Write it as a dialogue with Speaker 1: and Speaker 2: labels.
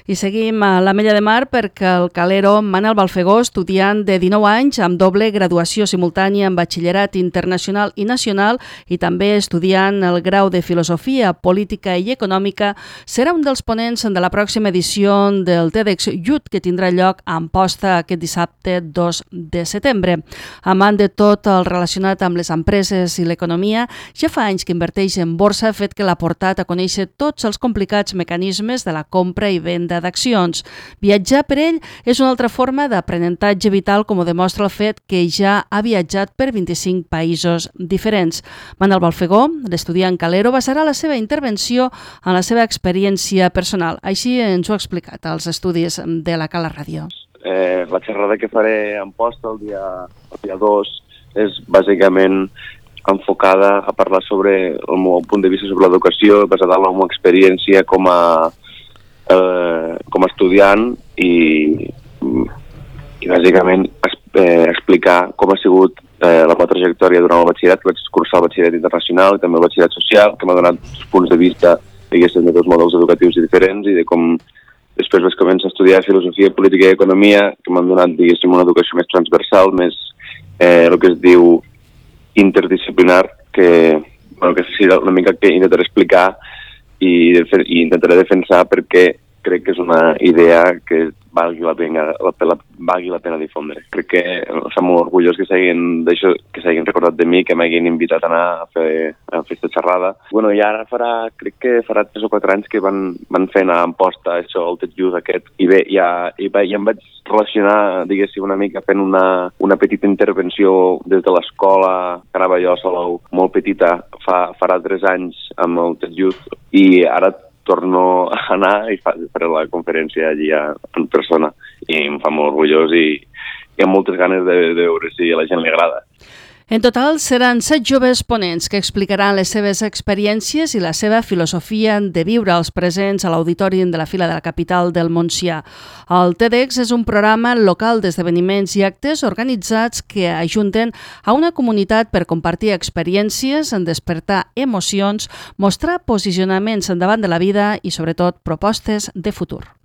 Speaker 1: I seguim a l'Ametlla de Mar perquè el calero Manel Balfegó, estudiant de 19 anys amb doble graduació simultània en batxillerat internacional i nacional i també estudiant el grau de Filosofia, Política i Econòmica, serà un dels ponents de la pròxima edició del TEDx Youth que tindrà lloc a Amposta aquest dissabte 2 de setembre. Amant de tot el relacionat amb les empreses i l'economia, ja fa anys que inverteix en borsa, fet que l'ha portat a conèixer tots els complicats mecanismes de la compra i venda d'accions. Viatjar per ell és una altra forma d'aprenentatge vital, com ho demostra el fet que ja ha viatjat per 25 països diferents. Manel Balfegó, l'estudiant calero, basarà la seva intervenció en la seva experiència personal. Així ens ho ha explicat als estudis de la Cala Ràdio.
Speaker 2: La xerrada que faré en posta el dia 2 és bàsicament enfocada a parlar sobre el meu punt de vista sobre l'educació, basada en la meva experiència com a estudiant i bàsicament explicar com ha sigut la meva trajectòria durant el batxillerat, que vaig cursar el batxillerat internacional i també el batxillerat social, que m'ha donat punts de vista de dos models educatius diferents i de com després vaig començar a estudiar Filosofia, Política i Economia, que m'han donat, una educació més transversal, més el que es diu interdisciplinar, que serà una mica que intentaré explicar i intentaré defensar perquè crec que és una idea que valgui la pena difondre. Crec que estic molt orgullós que s'hagin recordat de mi, que m'hagin invitat a anar a fer aquesta xerrada. I ara crec que farà 3 o 4 anys que van fent a Amposta això, el TED Youth aquest, i bé, ja em vaig relacionar, una mica fent una petita intervenció des de l'escola que anava jo a Salou, molt petita, farà 3 anys amb el TED Youth, i ara torno a anar i faré la conferència allí en persona i em fa molt orgullós i amb moltes ganes de veure si a la gent li agrada.
Speaker 1: En total seran 7 joves ponents que explicaran les seves experiències i la seva filosofia de viure els presents a l'auditori de la Fira de la Capital del Montsià. El TEDx és un programa local d'esdeveniments i actes organitzats que ajunten a una comunitat per compartir experiències, despertar emocions, mostrar posicionaments endavant de la vida i, sobretot, propostes de futur.